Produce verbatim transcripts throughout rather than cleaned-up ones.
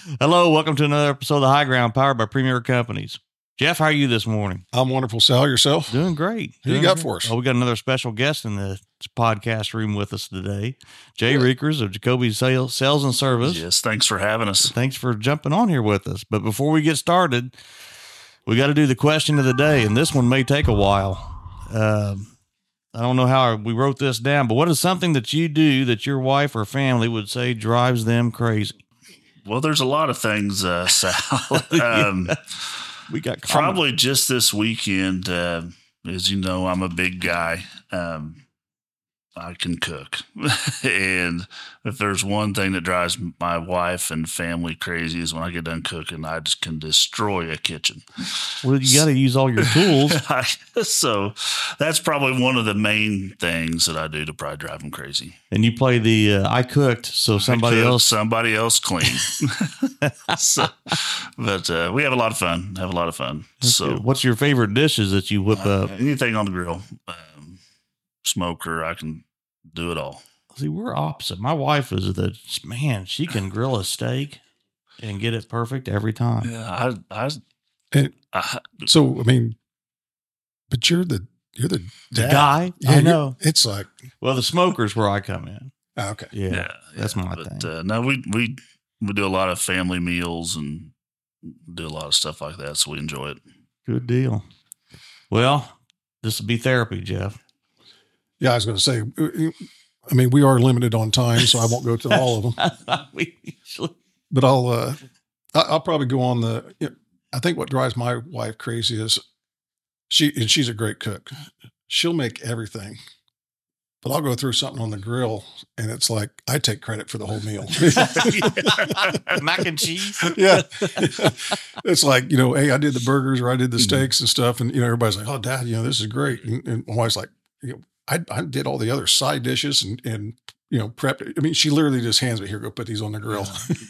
Hello, welcome to another episode of The High Ground, powered by Premier Companies. Jeff, how are you this morning? I'm wonderful, Sal. Yourself? Doing great. Who Doing you got great. for us? Oh, we got another special guest in the podcast room with us today, Jay Yeah. Reekers of Jacoby Sales, Sales and Service. Yes, thanks for having us. Thanks for jumping on here with us. But before we get started, we got to do the question of the day, and this one may take a while. Um, I don't know how we wrote this down, but what is something that you do that your wife or family would say drives them crazy? Well, there's a lot of things, uh, Sal. um, We got comment- probably just this weekend. Uh, as you know, I'm a big guy. Um, I can cook. And if there's one thing that drives my wife and family crazy is when I get done cooking, I just can destroy a kitchen. Well, you got to use all your tools. So that's probably one of the main things that I do to probably drive them crazy. And you play the uh, I cooked, so somebody I cook, else. somebody else clean. So, but uh, we have a lot of fun. Have a lot of fun. So, What's your favorite dishes that you whip uh, up? anything on the grill, um, smoker, I can do it all. See, we're opposite. My wife is the man. She can grill a steak and get it perfect every time. Yeah, I, I, And I so, I mean, but you're the you're the, The dad. guy, Yeah, I you- know. It's like Well, the smoker's where I come in. ah, okay. Yeah, yeah, that's yeah, my but, thing. Uh, no, we we we do a lot of family meals and do a lot of stuff like that, so we enjoy it. Good deal. Well, this will be therapy, Jeff. Yeah, I was going to say. uh, I mean, we are limited on time, so I won't go to all of them. we usually, But I'll uh, I- I'll probably go on the. You know, I think what drives my wife crazy is she and she's a great cook. She'll make everything, but I'll go through something on the grill, and it's like I take credit for the whole meal. mac and cheese. Yeah. It's like, you know, hey, I did the burgers or I did the Mhm. steaks and stuff. And, you know, everybody's like, oh, Dad, you know, this is great. And, and my wife's like, you know, I, I did all the other side dishes and, and, you know, prepped. I mean, she literally just hands me, here, go put these on the grill.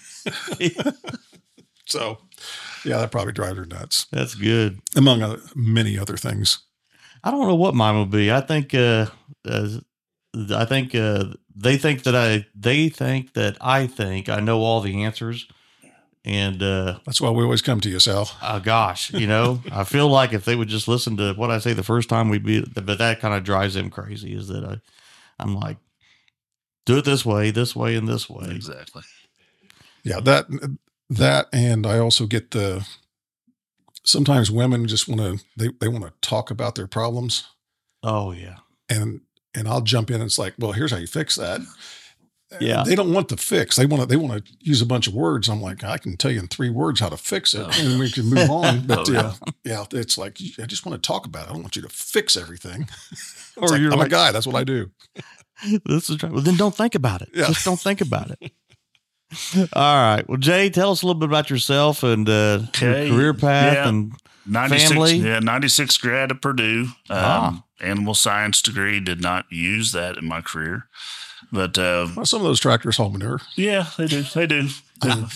So, yeah, that probably drives her nuts, That's good. among other, many other things. I don't know what mine will be. I think, uh, uh, I think uh, they think that I, they think that I think I know all the answers, and uh, That's why we always come to you, Sal. uh, gosh, you know, I feel like if they would just listen to what I say the first time, we'd be. But that kind of drives them crazy. Is that I, I'm like, do it this way, this way, and this way. Exactly. Yeah, that, that, and I also get the, sometimes women just want to, they, they want to talk about their problems. Oh yeah, and and I'll jump in and it's like, well, here's how you fix that. Yeah. They don't want the fix. They want to, they want to use a bunch of words. I'm like, I can tell you in three words how to fix it Oh. and we can move on. But Oh, yeah, yeah, it's like, I just want to talk about it. I don't want you to fix everything. It's Or like, you're I'm like- a guy. That's what I do. this is right. Well, then don't think about it. Yeah. Just don't think about it. All right. Well, Jay, tell us a little bit about yourself and uh, Okay. your career path Yeah. and ninety-six, Family? yeah, ninety-six grad at Purdue. Um, Ah. Animal science degree. Did not use that in my career, but uh, Well, some of those tractors haul manure. yeah, they do. They do. They do.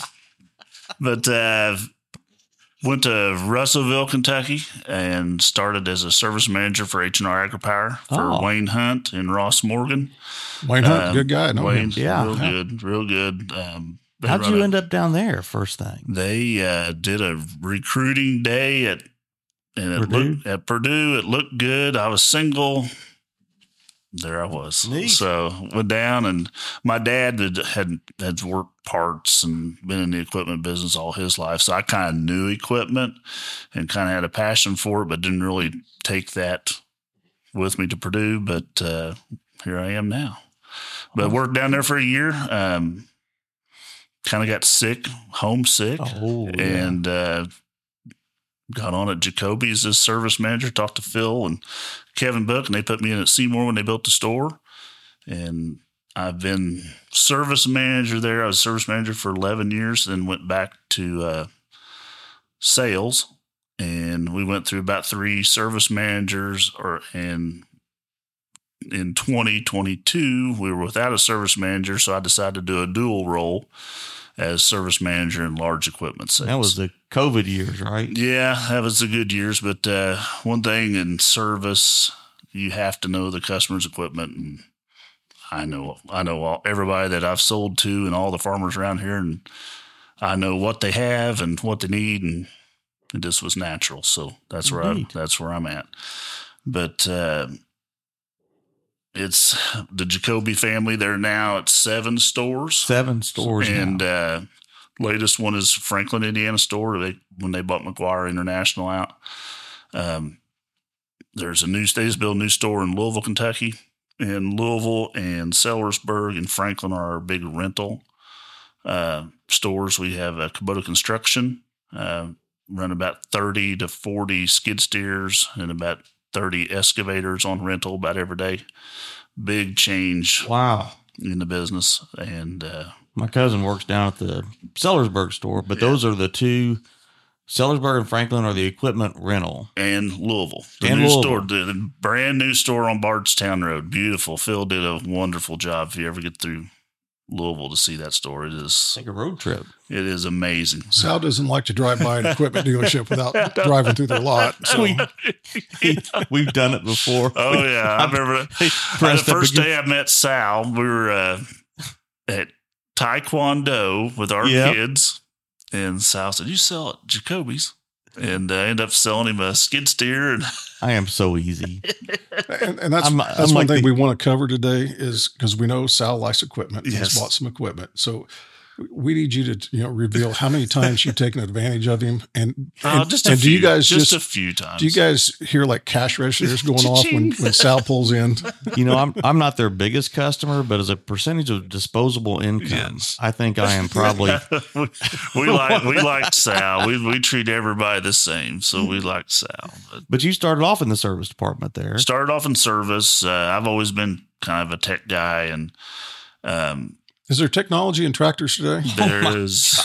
But uh, went to Russellville, Kentucky, and started as a service manager for H and R AgriPower for Oh. Wayne Hunt and Ross Morgan. Wayne Hunt, Um, good guy. No, Wayne, Yeah. real Yeah. good, real good. Um, they how'd run you a- end up down there? First thing. They uh, did a recruiting day at and it Purdue? looked at Purdue. It looked good. I was single. There I was. Neat. So went down, and my dad had, had had worked parts and been in the equipment business all his life. So I kind of knew equipment and kind of had a passion for it, but didn't really take that with me to Purdue. But uh, here I am now. But worked down there for a year. Um, kind of got sick, homesick, Oh, yeah. and uh, got on at Jacoby's as service manager. Talked to Phil and Kevin Book, and they put me in at Seymour when they built the store. And I've been service manager there. I was service manager for eleven years, then went back to uh, sales. And we went through about three service managers, or and in twenty twenty-two, we were without a service manager, so I decided to do a dual role as service manager in large equipment sales. That was the COVID years, right? Yeah, that was the good years. But uh, one thing in service, you have to know the customer's equipment. And I know, I know all, everybody that I've sold to and all the farmers around here. And I know what they have and what they need, and it just was natural. So that's where I, Neat. that's where I'm at. But uh, it's the Jacoby family. They're now at seven stores. Seven stores And now. uh, latest one is Franklin, Indiana store. They when they bought McGuire International out. Um, there's a new they just built a new store in Louisville, Kentucky. And Louisville and Sellersburg and Franklin are our big rental uh, stores. We have a Kubota Construction, uh, run about thirty to forty skid steers and about thirty excavators on rental about every day. Big change Wow. in the business. And uh, My cousin works down at the Sellersburg store, but Yeah. those are the two. Sellersburg and Franklin are the equipment rental. and Louisville. The And new Louisville. store, the, the brand new store on Bardstown Road. Beautiful. Phil did a wonderful job. If you ever get through Louisville to see that store, it is Take a road trip. it is amazing. Sal doesn't like to drive by an equipment dealership without driving through their lot. So We've done it before. Oh yeah, I remember the Pressed up first against- day I met Sal. We were uh, at Taekwondo with our Yep. kids, and Sal said, "You sell at Jacoby's," and I ended up selling him a skid steer. And I am so easy. and, and that's I'm- that's I'm one like thing the- we want to cover today is because we know Sal likes equipment. Yes. He's bought some equipment. So we need you to you know reveal how many times you've taken advantage of him. And, Oh, and, just a and few, do you guys just, just, a few times. do you guys hear like cash registers going off when, when Sal pulls in? You know, I'm I'm not their biggest customer, but as a percentage of disposable income, Yes. I think I am probably. we, we like we like Sal. We we treat everybody the same, so we like Sal. But But you started off in the service department there. started off in service. Uh, I've always been kind of a tech guy, and um, Is there technology in tractors today? there is.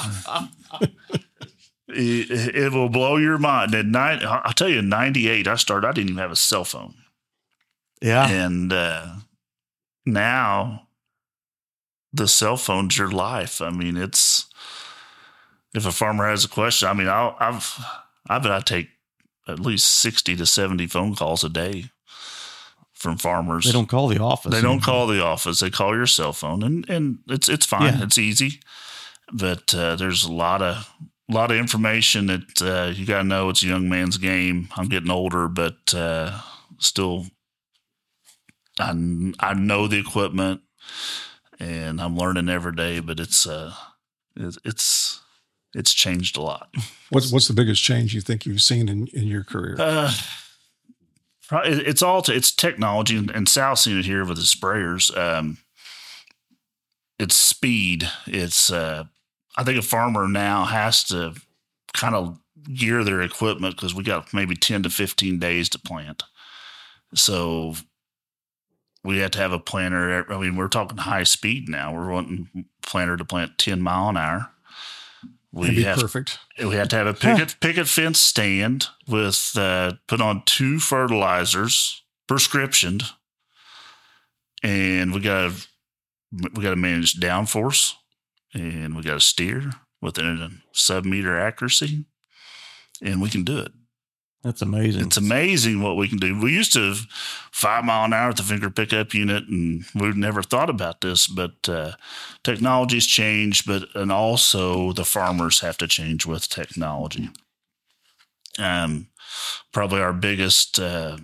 It, it will blow your mind. At nine, I'll tell you, in ninety-eight, I started. I didn't even have a cell phone, Yeah. and uh, now the cell phone's your life. I mean, it's if a farmer has a question. I mean, I'll, I've I bet I take at least sixty to seventy phone calls a day from farmers. They don't call the office. They don't anymore. call the office. They call your cell phone, and and it's it's fine. Yeah. It's easy, but uh, there's a lot of a lot of information that uh, you got to know. It's a young man's game. I'm getting older, but uh, still, I I know the equipment, and I'm learning every day. But it's uh, it's it's it's changed a lot. What's what's the biggest change you think you've seen in, in your career? Uh, Right, it- It's all to, it's technology, and, and Sal's seen it here with the sprayers. Um, it's speed. It's uh, I think a farmer now has to kind of gear their equipment because we got maybe ten to fifteen days to plant. So we have to have a planter. I mean, we're talking high speed now. We're wanting planter to plant ten mile an hour. That'd We be have perfect. we had to have a picket picket fence stand with uh, put on two fertilizers, prescriptioned, and we got to we got to manage downforce, and we got to steer within a sub meter accuracy, and we can do it. That's amazing. It's amazing what we can do. We used to have five mile an hour with the finger pickup unit, and we've never thought about this. But uh, technology's changed, but and also the farmers have to change with technology. Um, probably our biggest uh,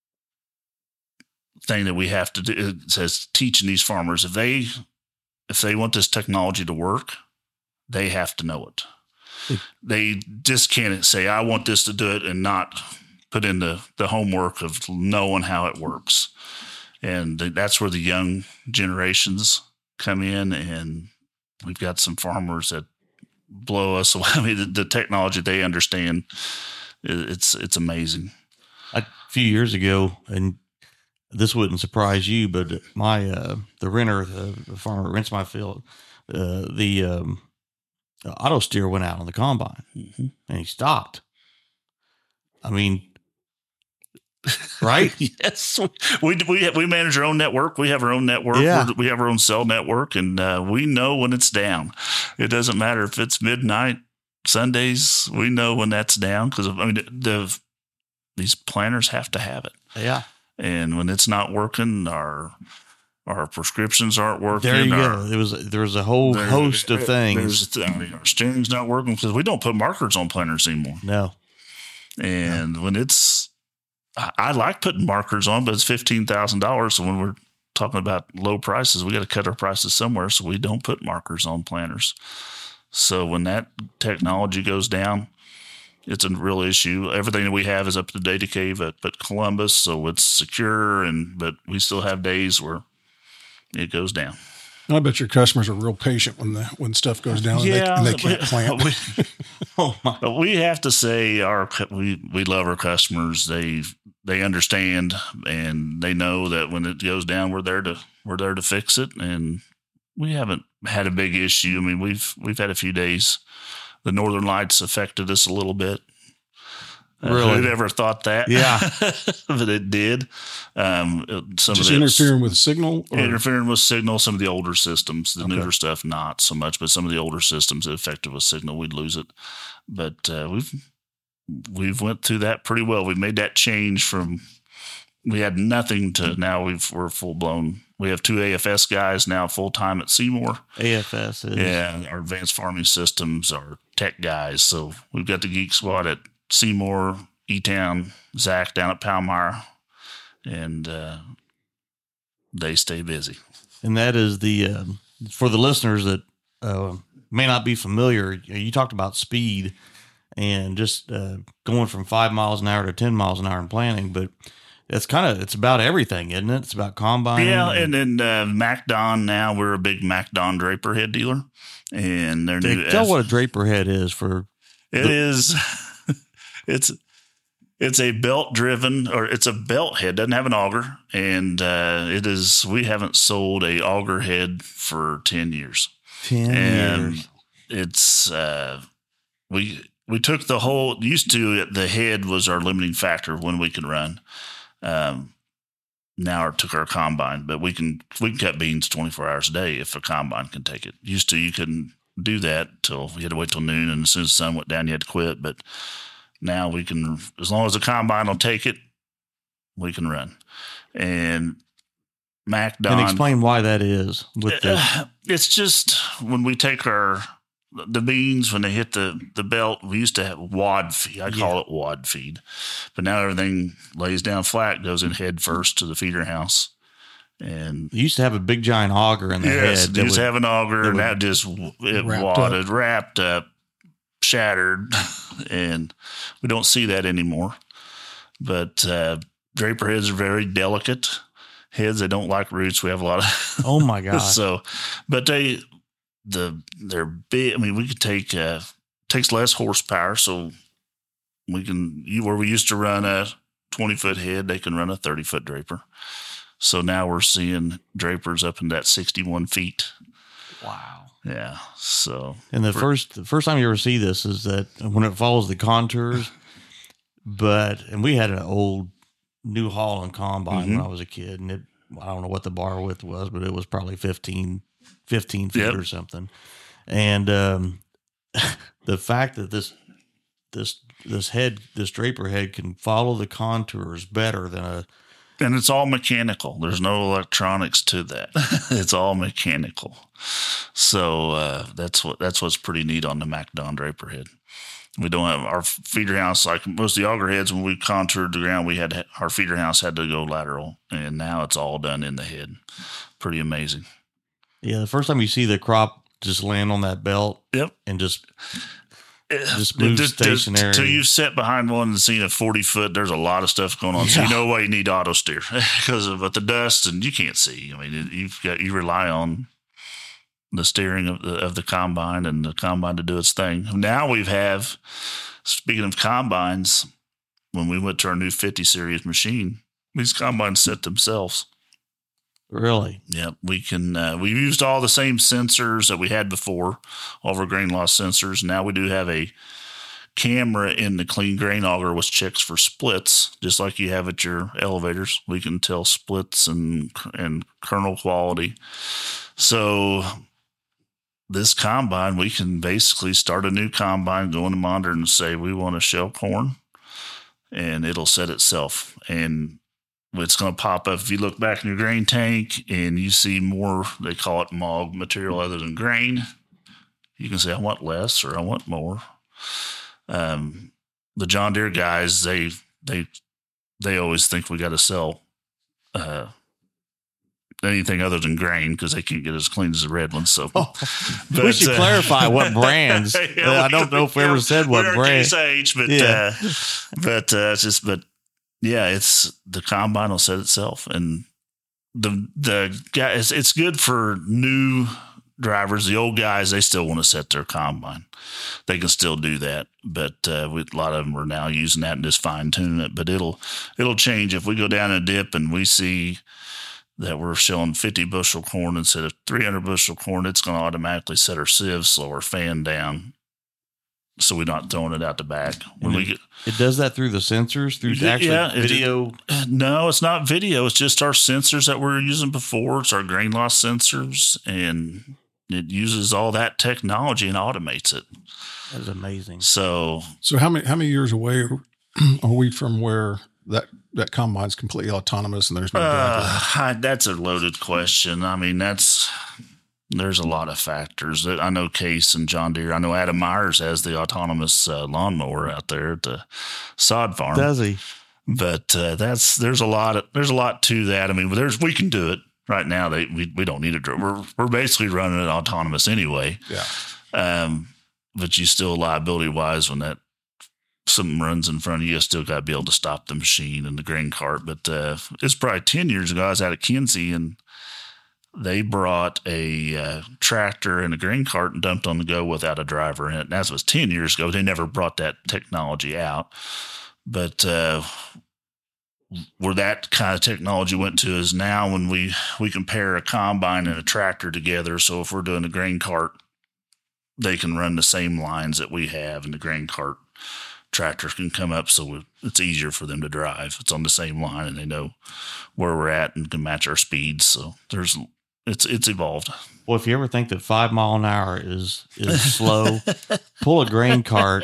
thing that we have to do is, is teaching these farmers if they if they want this technology to work, they have to know it. They just can't say, I want this to do it and not put in the, the homework of knowing how it works. And that's where the young generations come in. And we've got some farmers that blow us away. I mean, the, the technology they understand, it's, it's amazing. A few years ago, and this wouldn't surprise you, but my, uh, the renter, the, the farmer that rents my field, uh, the, um, the auto steer went out on the combine Mm-hmm. and he stopped. I mean, right? Yes, we we we manage our own network. We have our own network. Yeah. We're, we have our own cell network, and uh, we know when it's down. It doesn't matter if it's midnight, Sundays. We know when that's down because I mean the these planners have to have it, Yeah. and when it's not working, our our prescriptions aren't working. There you our, go. There was there was a whole there- host of things. there's- I mean, our steering's not working because we don't put markers on planters anymore. No, And when it's, I, I like putting markers on, but it's fifteen thousand dollars. So when we're talking about low prices, we got to cut our prices somewhere. So we don't put markers on planters. So when that technology goes down, it's a real issue. Everything that we have is up to data cave at, at Columbus, so it's secure. And but we still have days where it goes down. I bet your customers are real patient when the when stuff goes down Yeah, and, they, and they can't we- plant. we- oh my, But we have to say our cu- we we love our customers. They they understand and they know that when it goes down, we're there to we're there to fix it. And we haven't had a big issue. I mean, we've we've had a few days. The Northern Lights affected us a little bit. Uh, Really? Who'd ever thought that? Yeah. But it did. Um, some Just of it interfering with signal. Or, interfering with signal. Some of the older systems, the Okay. newer stuff, not so much. But some of the older systems, it affected with signal, we'd lose it. But uh, we've we've went through that pretty well. We've made that change from we had nothing to now we've we're full blown. We have two A F S guys now full time at Seymour. A F S is Yeah, our advanced farming systems, our tech guys. So we've got the Geek Squad at Seymour, E-Town, Zach down at Palmyra, and uh, they stay busy. and that is the um, for the listeners that uh, may not be familiar. You talked about speed and just uh, going from five miles an hour to ten miles an hour in planting, but it's kind of it's about everything, isn't it? It's about combining. Yeah, and then uh, MacDon now, we're a big MacDon Draper head dealer, and their new tell F- what a draper head is for. it is. It's it's a belt driven, or it's a belt head. Doesn't have an auger, and uh, it is. We haven't sold a auger head for ten years, ten and years. it's uh, we we took the whole. Used to the head was our limiting factor when we could run. Um, now it took our combine, but we can we can cut beans twenty-four hours a day if a combine can take it. Used to you couldn't do that till you had to wait till noon, and as soon as the sun went down, you had to quit. But now we can, as long as the combine will take it, we can run. And MacDon, And explain why that is with the uh, it's just when we take our the beans when they hit the, the belt, we used to have wad feed. I call Yeah. it wad feed, but now everything lays down flat, goes in head first to the feeder house, and you used to have a big giant auger in the yes, head. they that just would- have an auger, that and would- that just it Wrapped wadded, wrapped up, shattered, and we don't see that anymore. But uh, Draper heads are very delicate heads. They don't like roots. We have a lot of oh my gosh. so, but they the they're big. I mean, we could take uh, takes less horsepower, so we can you where we used to run a twenty foot head, they can run a thirty foot Draper. So now we're seeing Drapers up in that sixty one feet. Wow. Yeah. So And the For- first the first time you ever see this is that when it follows the contours. But and we had an old New Holland combine Mhm. when I was a kid, and it I don't know what the bar width was, but it was probably fifteen, fifteen feet Yep. or something. And um, the fact that this this this head this Draper head can follow the contours better than a and it's all mechanical. There's no electronics to that. It's all mechanical. So uh, that's what that's what's pretty neat on the MacDon Draper head. We don't have our feeder house like most of the auger heads. When we contoured the ground, we had our feeder house had to go lateral, and now it's all done in the head. Pretty amazing. yeah. The first time you see the crop just land on that belt Yep. and just Just move just- stationary. Till you've sat behind one and seen a forty foot, there's a lot of stuff going on. So you Yeah. know why you need auto steer because of but the dust and you can't see. I mean, it- you've got you rely on the steering of the of the combine and the combine to do its thing. Now we have, speaking of combines, when we went to our new fifty series machine, these combines set themselves. really Yep, we can. Uh, we used all the same sensors that we had before, all of our grain loss sensors. Now we do have a camera in the clean grain auger, which checks for splits, just like you have at your elevators. We can tell splits and and kernel quality. So this combine, we can basically start a new combine, go into monitor and say we want to shell corn, and it'll set itself. And it's going to pop up. If you look back in your grain tank and you see more, they call it mog material other than grain, you can say, I want less or I want more. Um, the John Deere guys, they, they, they always think we got to sell, uh, anything other than grain because they can't get as clean as the red ones. So Oh, but, we should uh, clarify what brands. yeah, Uh, I don't know if we ever said what we're brand. Case H, but Yeah. uh, but uh, it's just but yeah, it's the combine will set itself, and the the guy it's, it's good for new drivers. The old guys, they still want to set their combine. They can still do that, but uh, we, a lot of them are now using that and just fine tuning it. But it'll it'll change if we go down a dip and we see that we're showing fifty bushel corn instead of three hundred bushel corn. It's going to automatically set our sieve, slow our fan down, so we're not throwing it out the back. When we get, It does that through the sensors, through Yeah, actually it- video. no, it's not video. It's just our sensors that we were using before. It's our grain loss sensors, and it uses all that technology and automates it. That is amazing. So So how many how many years away are we from where that that combine's completely autonomous and there's no driver? uh, I, that's a loaded question. I mean, that's there's a lot of factors. I know Case and John Deere. I know Adam Myers has the autonomous uh, lawnmower out there at the sod farm. Does he? But uh, that's there's a lot of there's a lot to that. I mean, there's we can do it right now. They we, we don't need a driver. We're we're basically running it autonomous anyway. Yeah. Um, but you still liability wise when that something runs in front of you, you still got to be able to stop the machine and the grain cart. But uh, it's probably ten years ago. I was out at Kinsey and they brought a uh, tractor and a grain cart and dumped on the go without a driver in it. And that was ten years ago. They never brought that technology out. But uh, where that kind of technology went to is now when we, we compare a combine and a tractor together. So if we're doing a grain cart, they can run the same lines that we have, and the grain cart tractors can come up, so it's easier for them to drive. It's on the same line, and they know where we're at and can match our speeds. So there's it's it's evolved. Well, if you ever think that five mile an hour is is slow, pull a grain cart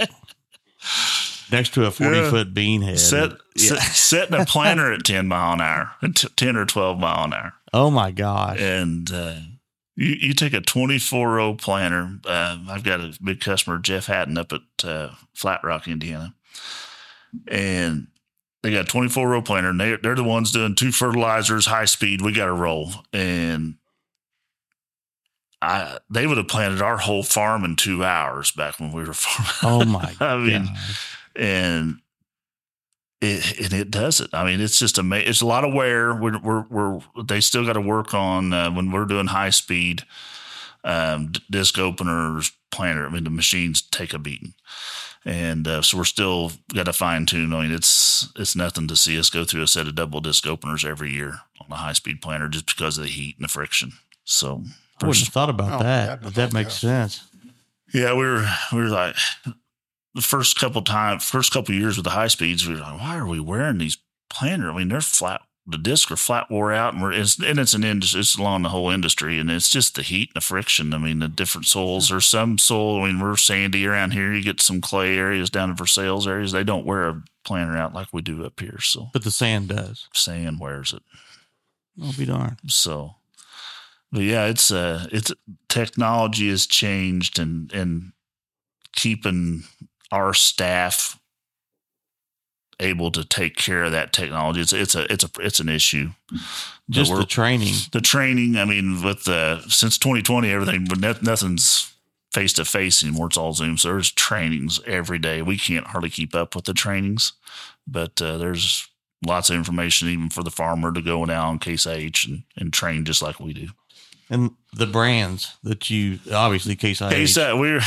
next to a forty Yeah. foot bean head. Set, Yeah. set setting a planter at ten mile an hour, ten or twelve mile an hour, Oh my gosh! and uh, you you take a twenty-four row planter. Uh, I've got a big customer, Jeff Hatton, up at uh, Flat Rock, Indiana, and they got a twenty-four row planter, and they, they're the ones doing two fertilizers, high speed. We got to roll, and I they would have planted our whole farm in two hours back when we were farming. Oh my I mean, gosh. and it and it does it. I mean, it's just amazing. It's a lot of wear. We're we're, we're they still got to work on uh, when we're doing high speed um, d- disc openers, planter. I mean, the machines take a beating, and uh, so we're still got to fine tune. I mean, it's it's nothing to see us go through a set of double disc openers every year on a high speed planter just because of the heat and the friction. So I wouldn't have thought about Oh, that, yeah, but that makes sense. yeah, we were we were like the first couple times, first couple years with the high speeds, we were like, why are we wearing these planter? I mean, they're flat. The discs are flat wore out, and we're it's, and it's an industry. It's along the whole industry, and it's just the heat and the friction. I mean, the different soils. There's some soil. I mean, we're sandy around here. You get some clay areas down in Versailles areas. They don't wear a planter out like we do up here. So But the sand does. sand wears it. I'll be darned. So, but yeah, it's uh, it's technology has changed, and and keeping our staff able to take care of that technology. It's it's a it's a it's an issue. Just But the we're- training. the training. I mean, with the since twenty twenty, everything, but no- nothing's face to face anymore. It's all Zoom. So there's trainings every day. We can't hardly keep up with the trainings, but uh, there's lots of information even for the farmer to go now on Case H and, and train just like we do. And the brands that you, obviously Case I H. Case H, we're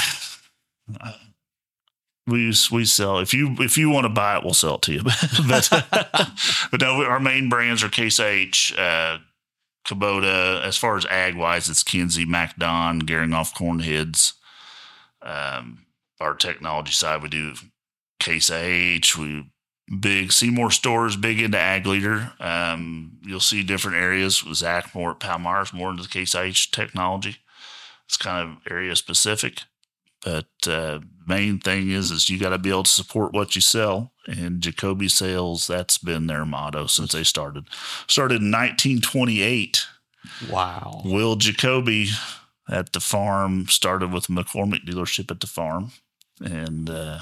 we we sell if you if you want to buy it, we'll sell it to you. but but no, our main brands are Case H, uh, Kubota. As far as ag wise, it's Kinsey, MacDon, Geringoff Corn Heads. Um, our technology side, we do Case H. We big Seymour stores, big into ag leader. Um, you'll see different areas with Zach more at Palmyra's more into the Case H technology. It's kind of area specific. But uh, main thing is, is you got to be able to support what you sell. And Jacoby Sales, that's been their motto since they started. Started in nineteen twenty-eight. Wow. Will Jacoby at the farm started with a McCormick dealership at the farm. And uh,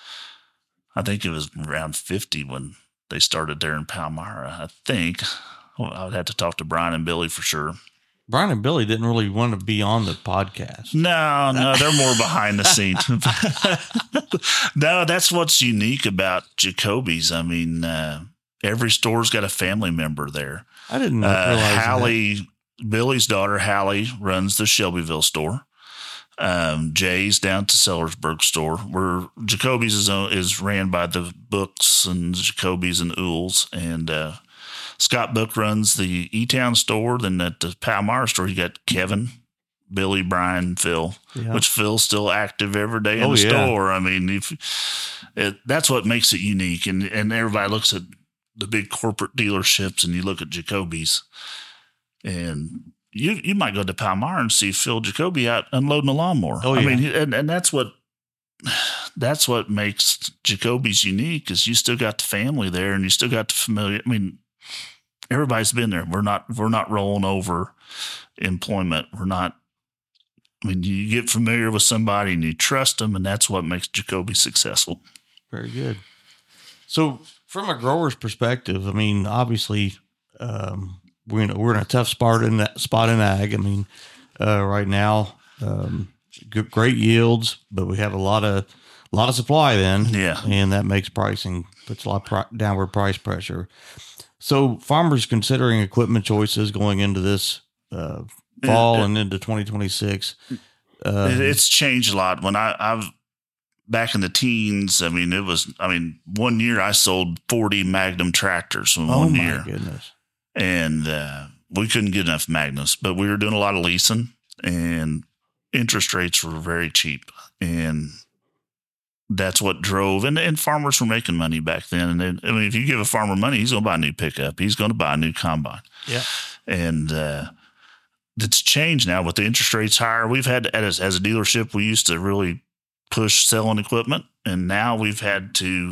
I think it was around fifty when they started there in Palmyra. I think. Well, I would have to talk to Brian and Billy for sure. Brian and Billy didn't really want to be on the podcast. No, no, they're more behind the scenes. No, that's what's unique about Jacoby's. I mean, uh, every store's got a family member there. I didn't Uh, realize Hallie, Billy's daughter, Hallie, runs the Shelbyville store. Um, Jay's down to Sellersburg store, where Jacoby's is, is ran by the Books and Jacoby's and Ools. And uh, Scott Book runs the E-Town store. Then at the Palmyra store, you got Kevin, Billy, Brian, Phil, Yeah. which Phil's still active every day in Oh, the yeah. store. I mean, if it, that's what makes it unique. And, and everybody looks at the big corporate dealerships and you look at Jacoby's and you, you might go to Palmyra and see Phil Jacoby out unloading a lawnmower. Oh, I yeah. mean, and, and that's what, that's what makes Jacoby's unique is you still got the family there and you still got the familiar. I mean, everybody's been there. We're not, we're not rolling over employment. We're not, I mean, you get familiar with somebody and you trust them, and that's what makes Jacoby successful. Very good. So, from a grower's perspective, I mean, obviously, um, we're in a, we're in a tough spot in that spot in ag. I mean, uh, right now, um, g- great yields, but we have a lot of a lot of supply. Then, Yeah. and that makes pricing puts a lot of pri- downward price pressure. So, farmers considering equipment choices going into this uh, fall Yeah. and into twenty twenty-six. Um, It- it's changed a lot. When I, I've back in the teens, I mean, it was, I mean, one year I sold forty Magnum tractors in oh one my year. goodness! And uh, we couldn't get enough Magnums, but we were doing a lot of leasing and interest rates were very cheap. And that's what drove, and, and farmers were making money back then. And then, I mean, if you give a farmer money, he's going to buy a new pickup. He's going to buy a new combine. Yeah. And uh, it's changed now with the interest rates higher. We've had, as, as a dealership, we used to really push selling equipment, and now we've had to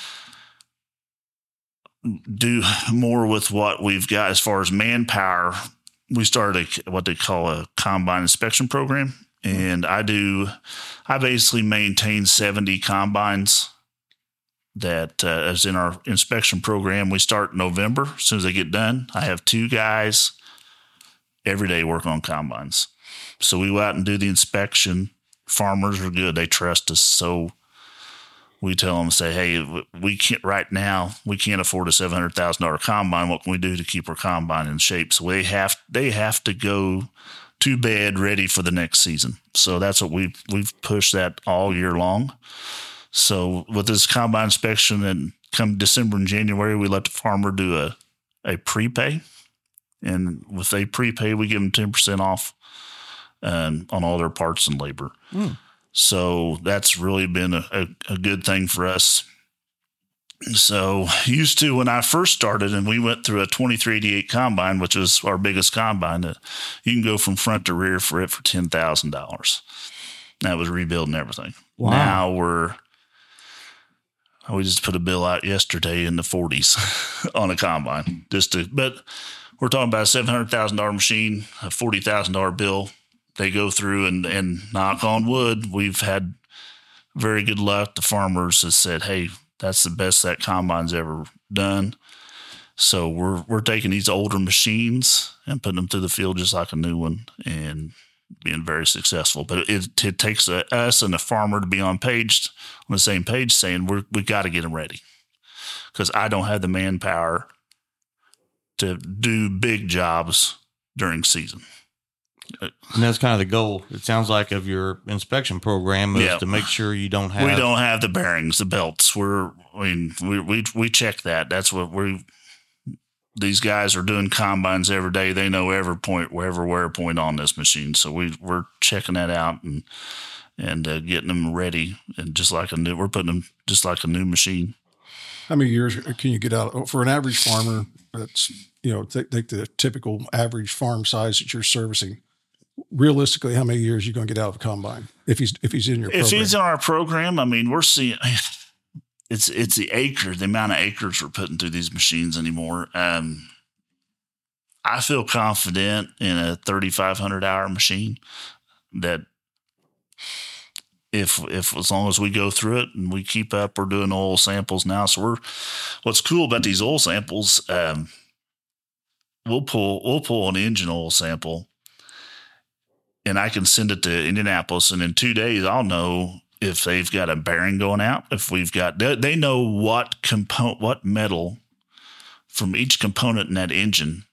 do more with what we've got as far as manpower. We started a, what they call a combine inspection program. And I do, I basically maintain seventy combines that uh, is in our inspection program. We start in November. As soon as they get done, I have two guys every day working on combines. So we go out and do the inspection. Farmers are good. They trust us. So we tell them, say, hey, we can't right now, we can't afford a seven hundred thousand dollars combine. What can we do to keep our combine in shape? So they have, they have to go to bed ready for the next season. So that's what we've, we've pushed that all year long. So with this combine inspection, and come December and January, we let the farmer do a, a prepay. And with a prepay, we give them ten percent off um, on all their parts and labor. Mm. So that's really been a, a, a good thing for us. So used to, when I first started and we went through a twenty-three eighty-eight combine, which was our biggest combine, that you can go from front to rear for it for ten thousand dollars. That was rebuilding everything. Wow. Now we're, we just put a bill out yesterday in the forties on a combine just to, but we're talking about a seven hundred thousand dollars machine, a forty thousand dollars bill. They go through and, and knock on wood. We've had very good luck. The farmers have said, hey, that's the best that combine's ever done. So we're we're taking these older machines and putting them through the field just like a new one and being very successful. But it, it takes a, us and the farmer to be on page on the same page, saying we're we got to get them ready, because I don't have the manpower to do big jobs during season. And that's kind of the goal. It sounds like of your inspection program is Yeah. to make sure you don't have. We don't have the bearings, the belts. We're, I mean, we we we check that. That's what we. These guys are doing combines every day. They know every point, every wear point on this machine. So we we're checking that out and and uh, getting them ready. And just like a new, we're putting them just like a new machine. How many years can you get out for an average farmer? That's, you know, take, take the typical average farm size that you're servicing. realistically, how many years are you going to get out of a combine if he's if he's in your If program? he's in our program, I mean, we're seeing it's it's the acre, the amount of acres we're putting through these machines anymore. Um, I feel confident in a thirty-five hundred hour machine that if if as long as we go through it and we keep up, we're doing oil samples now. So we're what's cool about these oil samples, um, we'll pull we'll pull an engine oil sample, and I can send it to Indianapolis, and in two days I'll know if they've got a bearing going out, if we've got they, they know what component, what metal from each component in that engine.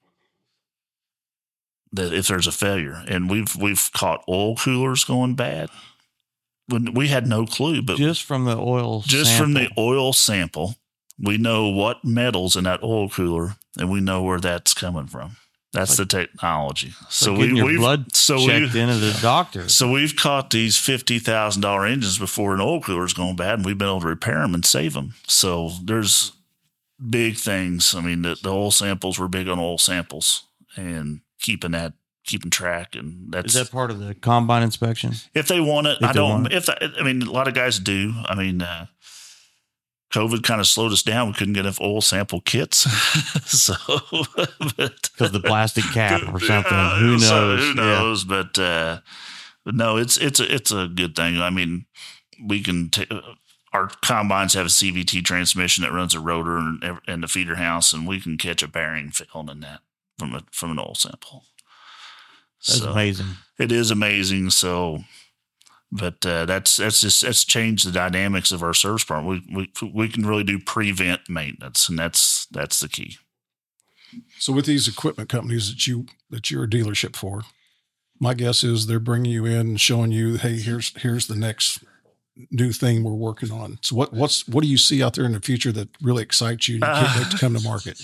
That if there's a failure, and we've we've caught oil coolers going bad when we had no clue, but just from the oil, just sample. from the oil sample, we know what metals in that oil cooler, and we know where that's coming from. That's like, the technology. So like we your we've blood so checked we, into the doctor. So we've caught these fifty thousand dollar engines before an oil cooler's going bad, and we've been able to repair them and save them. So there's big things. I mean, the, the oil samples, we're big on oil samples and keeping that, keeping track. And that's, is that part of the combine inspection? If they want it, if I don't, it. if I, I mean, a lot of guys do. I mean, uh, COVID kind of slowed us down. We couldn't get enough oil sample kits. so, because the plastic cap or something, yeah, who knows? So, who knows? Yeah. But, uh, but no, it's, it's a, it's a good thing. I mean, we can, t- our combines have a C V T transmission that runs a rotor and, and the feeder house, and we can catch a bearing failing in that from a, from an oil sample. That's so amazing. It is amazing. So, but uh, that's that's just that's changed the dynamics of our service part. We we we can really do prevent maintenance, and that's that's the key. So, with these equipment companies that you that you're a dealership for, my guess is they're bringing you in and showing you, hey, here's here's the next new thing we're working on. So, what what's what do you see out there in the future that really excites you and you can't wait to come to market?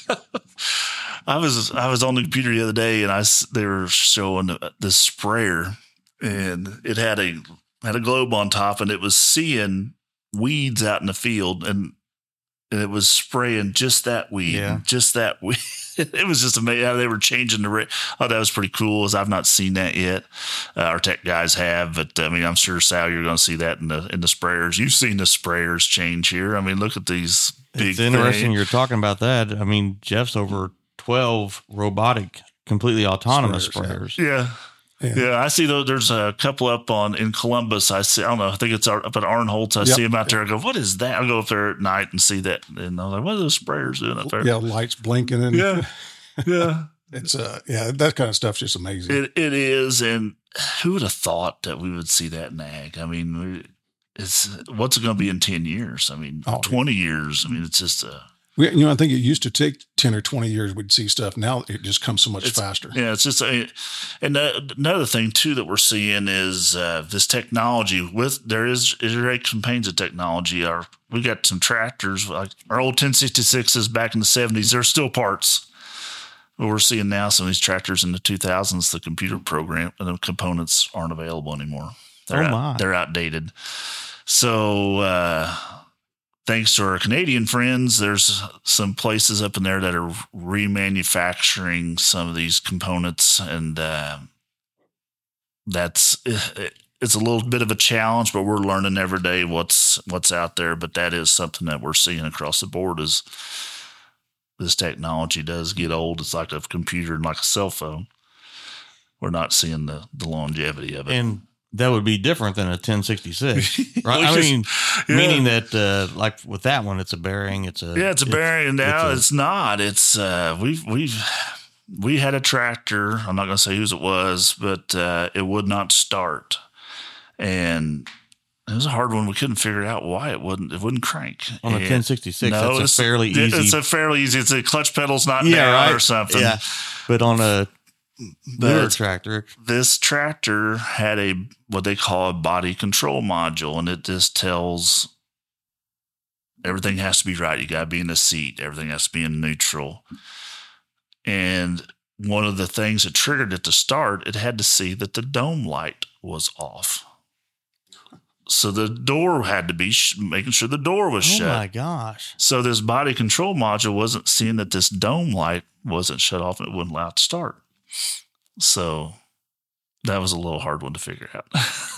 I was I was on the computer the other day, and I they were showing the, the sprayer, and it had a had a globe on top, and it was seeing weeds out in the field, and, and it was spraying just that weed, yeah. just that weed. It was just amazing how they were changing the rate. Oh, that was pretty cool. As I've not seen that yet. Uh, our tech guys have, but I mean, I'm sure Sal, you're going to see that in the in the sprayers. You've seen the sprayers change here. I mean, look at these big. It's interesting things. you're talking about that. I mean, Jeff's over twelve robotic, completely autonomous sprayers. sprayers. Yeah. Yeah. yeah, I see those. There's a couple up on in Columbus. I see. I don't know. I think it's up at Arnholtz. I yep. see them out there. I go, what is that? I go up there at night and see that, and I'm like, what are those sprayers doing up there? Yeah, lights blinking and yeah, yeah. It's uh, yeah, that kind of stuff's just amazing. It it is, and who would have thought that we would see that in ag? I mean, it's what's it going to be in ten years? I mean, oh, twenty yeah. years. I mean, it's just a. We, you know, I think it used to take ten or twenty years we'd see stuff. Now it just comes so much it's, faster. Yeah, it's just a, and the, another thing too that we're seeing is uh, this technology. With there is iterate campaigns of technology. Our we got some tractors like our old ten sixty-sixes back in the seventies. They're still parts. But we're seeing now some of these tractors in the two thousands. The computer program and the components aren't available anymore. They're oh my. out, they're outdated. So. Uh, Thanks to our Canadian friends, there's some places up in there that are remanufacturing some of these components, and uh, that's it's a little bit of a challenge. But we're learning every day what's what's out there. But that is something that we're seeing across the board. Is this technology does get old? It's like a computer and like a cell phone. We're not seeing the the longevity of it. And that would be different than a ten sixty-six, right? I just, mean, yeah. meaning that, uh, like with that one, it's a bearing. It's a yeah, it's a bearing. Now it's, it's, a, it's not. It's uh, we've we've we had a tractor. I'm not going to say whose it was, but uh, it would not start, and it was a hard one. We couldn't figure out why it wouldn't. It wouldn't crank on a ten sixty-six. No, that's a fairly easy. It's a fairly easy. It's a clutch pedal's not yeah, down right? or something. Yeah, but on a But tractor. This tractor had a what they call a body control module, and it just tells everything has to be right. You got to be in the seat. Everything has to be in neutral. And one of the things that triggered it to start, it had to see that the dome light was off. So the door had to be sh- making sure the door was oh shut. Oh my gosh! So this body control module wasn't seeing that this dome light wasn't shut off, and it wouldn't allow it to start. So that was a little hard one to figure out.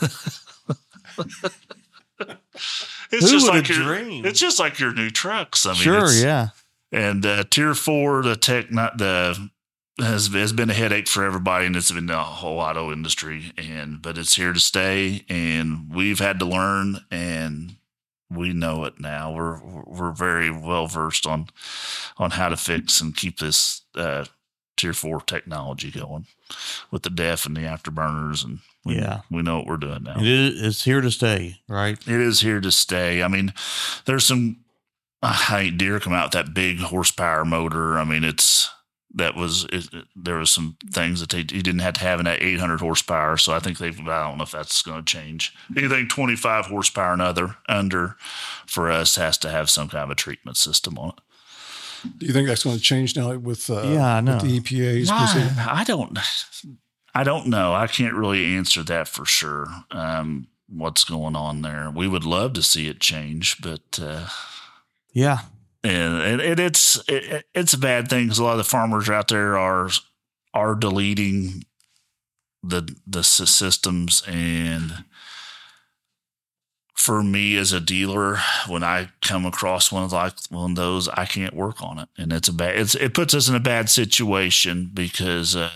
It's Who just would like have your, dreamed? it's just like your new trucks. I mean, Sure, it's, yeah. And uh, Tier Four, the tech, not the has has been a headache for everybody, and it's been the whole auto industry. And but it's here to stay, and we've had to learn, and we know it now. We're we're very well versed on on how to fix and keep this uh, Tier Four technology going with the D E F and the afterburners, and we, Yeah. we know what we're doing now. It is, it's here to stay, right? It is here to stay. I mean, there's some. I hate Deere come out with that big horsepower motor. I mean, it's that was it, it, there was some things that they you didn't have to have in that eight hundred horsepower. So I think they've. I don't know if that's going to change. Anything twenty-five horsepower and other under for us has to have some kind of a treatment system on it. Do you think that's going to change now with uh, Yeah, I know. with the E P A's? I, I don't. I don't know. I can't really answer that for sure. Um, what's going on there? We would love to see it change, but. Uh, Yeah. And, and, and it's it, it's a bad thing because a lot of the farmers out there are are deleting the the systems. And for me as a dealer, when I come across one of like one of those, I can't work on it, and it's a bad. It's it puts us in a bad situation because uh,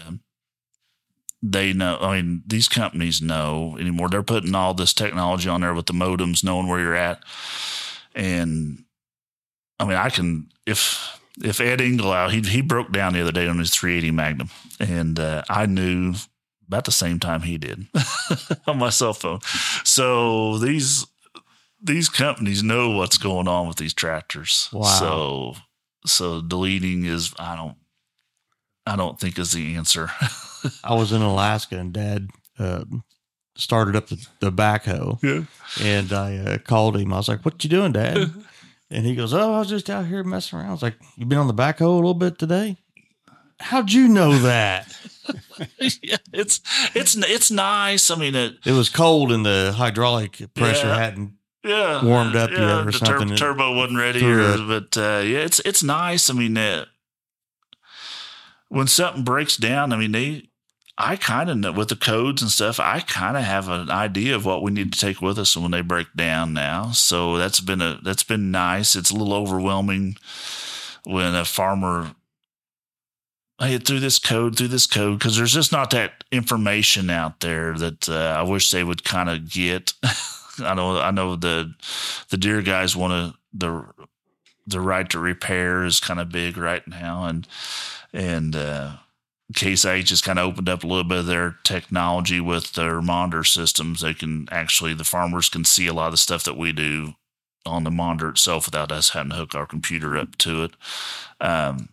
they know. I mean, these companies know anymore. They're putting all this technology on there with the modems, knowing where you're at, and. I mean, I can if if Ed Ingleout he he broke down the other day on his three eighty Magnum, and uh, I knew about the same time he did on my cell phone. So these these companies know what's going on with these tractors. Wow. So so deleting is I don't I don't think is the answer. I was in Alaska and Dad uh, started up the, the backhoe. Yeah. And I uh, called him. I was like, "What you doing, Dad?" And he goes, "Oh, I was just out here messing around." I was like, "You been on the backhoe a little bit today?" How'd you know that? Yeah, it's it's it's nice. I mean, it It was cold and the hydraulic pressure Yeah. hadn't yeah warmed up yeah, yet or the tur- something. turbo wasn't ready, threw or, it. but uh, yeah, it's it's nice. I mean, uh, when something breaks down, I mean, they, I kind of know with the codes and stuff. I kind of have an idea of what we need to take with us when they break down now. So that's been a that's been nice. It's a little overwhelming when a farmer. Hey, through this code, through this code, because there's just not that information out there that uh, I wish they would kind of get. I know, I know the the Deere guys want to the the right to repair is kind of big right now, and and uh, Case H has kind of opened up a little bit of their technology with their monitor systems. They can actually the farmers can see a lot of the stuff that we do on the monitor itself without us having to hook our computer up to it. Um,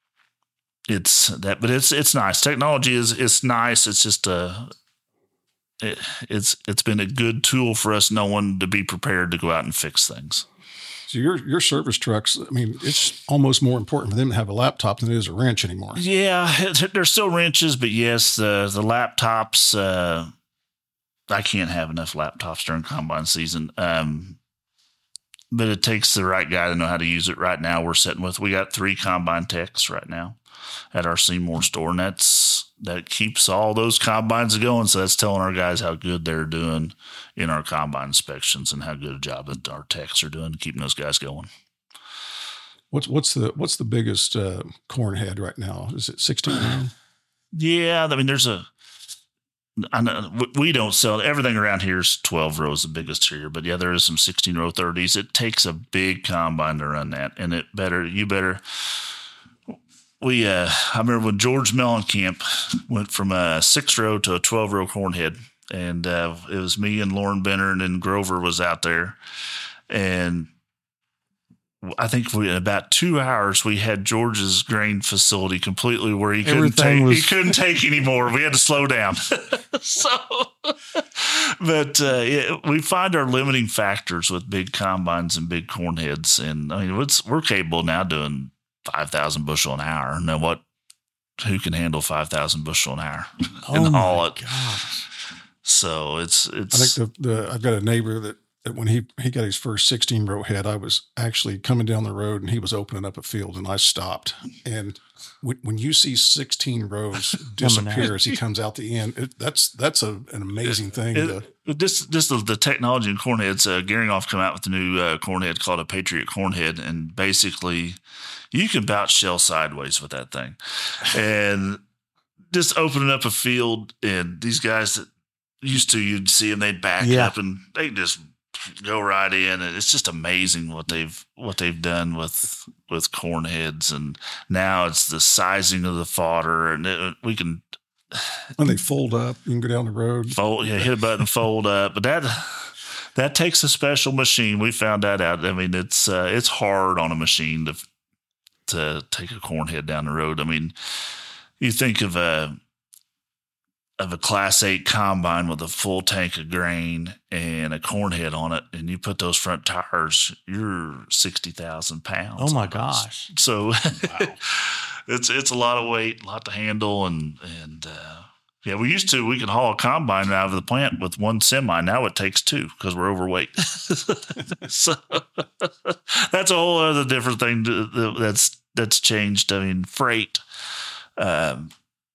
It's that, but it's it's nice. Technology is it's nice. It's just a it, it's it's been a good tool for us knowing to be prepared to go out and fix things. So your your service trucks, I mean, it's almost more important for them to have a laptop than it is a wrench anymore. Yeah, it, there's still wrenches, but yes, the the laptops. Uh, I can't have enough laptops during combine season. Um, but it takes the right guy to know how to use it. Right now, we're sitting with we got three combine techs right now at our Seymour store, and that's that keeps all those combines going. So that's telling our guys how good they're doing in our combine inspections and how good a job that our techs are doing keeping those guys going. What's what's the what's the biggest uh, corn head right now? Is it sixteen? Yeah, I mean, there's a. I know we don't sell everything around here is twelve rows, the biggest here, but yeah, there is some sixteen row thirties. It takes a big combine to run that, and it better you better. We, uh, I remember when George Mellencamp went from a six row to a twelve row corn head, and uh, it was me and Lauren Benner, and then Grover was out there, and I think we in about two hours we had George's grain facility completely where he couldn't Everything take was- he couldn't take anymore. We had to slow down. so, but uh, yeah, we find our limiting factors with big combines and big corn heads, and I mean it's, we're capable now doing five thousand bushel an hour. Now what? Who can handle five thousand bushel an hour Oh and my haul it? gosh. So it's I it's think the, the I've got a neighbor that when he, he got his first sixteen row head, I was actually coming down the road and he was opening up a field and I stopped. And when, when you see sixteen rows disappear as he comes out the end, it, that's that's a, an amazing thing. It, to, it, this this the, the technology in cornheads. Uh, Garingoff come out with a new uh, cornhead called a Patriot cornhead, and basically you can bounce shell sideways with that thing, and just opening up a field. And these guys that used to, you'd see them, they'd back Yeah. up and they just go right in, and it's just amazing what they've what they've done with with cornheads. And now it's the sizing of the fodder, and it, we can when they fold up, you can go down the road. fold, yeah, hit a button, fold up. But that that takes a special machine. We found that out. I mean, it's uh, it's hard on a machine to to take a cornhead down the road. I mean, you think of a of a class eight combine with a full tank of grain and a cornhead on it, and you put those front tires, you're sixty thousand pounds. Oh my on those. gosh. So it's, it's a lot of weight, a lot to handle. And, and, uh, yeah, we used to, we could haul a combine out of the plant with one semi. Now it takes two because we're overweight. So that's a whole other different thing to, that's, that's changed. I mean, freight, um,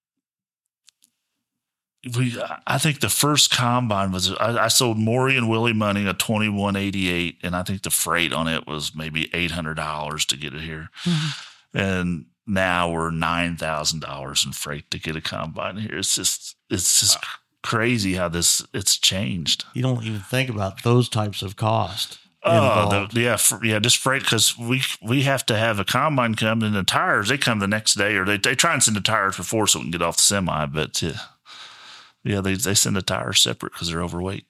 We, I think the first combine was, I, I sold Maury and Willie Money a twenty-one eighty-eight, and I think the freight on it was maybe eight hundred dollars to get it here. Mm-hmm. And now we're nine thousand dollars in freight to get a combine here. It's just, it's just wow. crazy how this, it's changed. You don't even think about those types of cost. Oh, the, yeah, for, yeah, just freight, because we we have to have a combine come, and the tires, they come the next day, or they, they try and send the tires before so we can get off the semi, but uh, yeah, they they send the tires separate because they're overweight.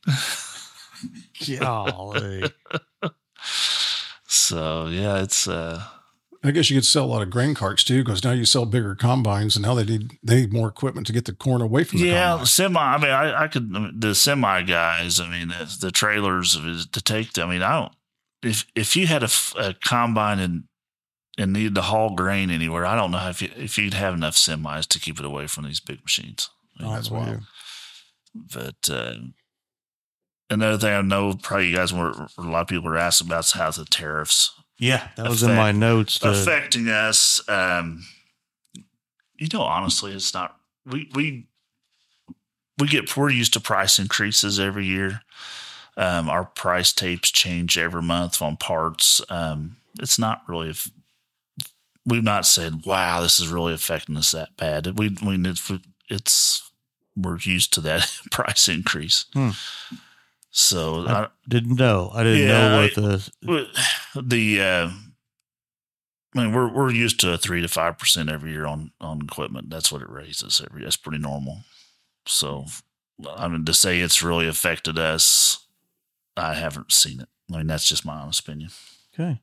Golly. So yeah, it's. Uh, I guess you could sell a lot of grain carts too, because now you sell bigger combines, and now they need they need more equipment to get the corn away from the yeah, combine. semi. I mean, I, I could I mean, the semi guys. I mean, the, the trailers to take. I mean, I don't. If if you had a, a combine and and needed to haul grain anywhere, I don't know if you, if you'd have enough semis to keep it away from these big machines. I mean, That's wild. But uh, another thing I know, probably you guys were, a lot of people are asking about is how the tariffs. Yeah, that was affect, in my notes. To, affecting us. Um, you know, honestly, it's not. We we we get we're used to price increases every year. Um, our price tapes change every month on parts. Um, it's not really. If, we've not said, "Wow, this is really affecting us that bad." We we it's. it's we're used to that price increase. Hmm. So I, I didn't know. I didn't yeah, know what the the. Uh, I mean, we're we're used to a three to five percent every year on on equipment. That's what it raises every. That's pretty normal. So, I mean, to say it's really affected us, I haven't seen it. I mean, that's just my honest opinion. Okay.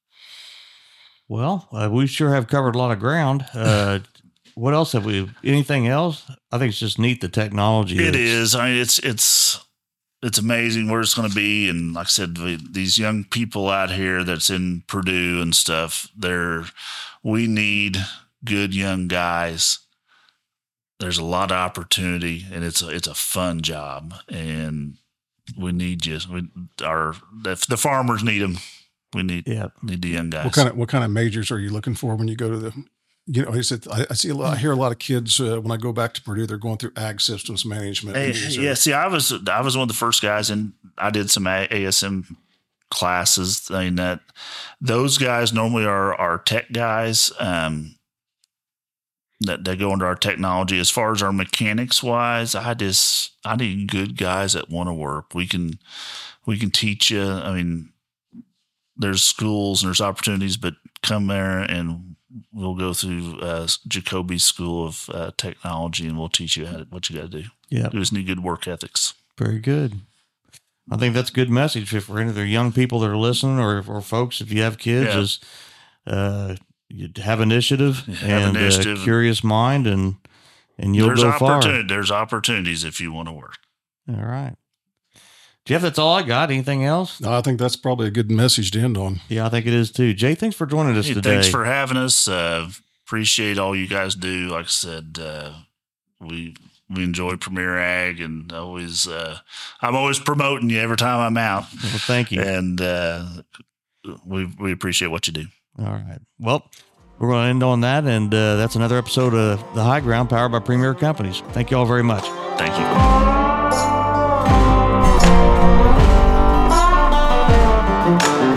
Well, uh, we sure have covered a lot of ground. Uh, what else have we? Anything else? I think it's just neat the technology. It is. I mean, it's it's it's amazing where it's going to be. And like I said, we, these young people out here that's in Purdue and stuff, they're we need good young guys. There's a lot of opportunity, and it's a, it's a fun job, and we need you. We our the, the farmers need them. We need yeah. need the young guys. What kind of what kind of majors are you looking for when you go to the? You know, I said I, I see a lot. I hear a lot of kids uh, when I go back to Purdue. They're going through ag systems management. Hey, yeah, see, I was I was one of the first guys, and I did some A S M classes. I mean, that those guys normally are are tech guys. Um, that they go into our technology. As far as our mechanics wise, I just I need good guys that want to work. We can we can teach you. I mean, there's schools and there's opportunities, but come there and we'll go through uh, Jacoby's School of uh, Technology, and we'll teach you how to, what you got to do. Yeah, you just need good work ethics. Very good. I think that's a good message if for any of the young people that are listening, or or folks, if you have kids, yeah. is uh, you have initiative yeah, have and initiative. a curious mind, and and you'll there's go far. There's opportunities if you want to work. All right. Jeff, that's all I got. Anything else? No, I think that's probably a good message to end on. Yeah, I think it is too. Jay, thanks for joining us hey, today. Thanks for having us. Uh, appreciate all you guys do. Like I said, uh, we we enjoy Premier Ag, and always uh, I'm always promoting you every time I'm out. Well, thank you. And uh, we we appreciate what you do. All right. Well, we're going to end on that, and uh, that's another episode of The High Ground, powered by Premier Companies. Thank you all very much. Thank you.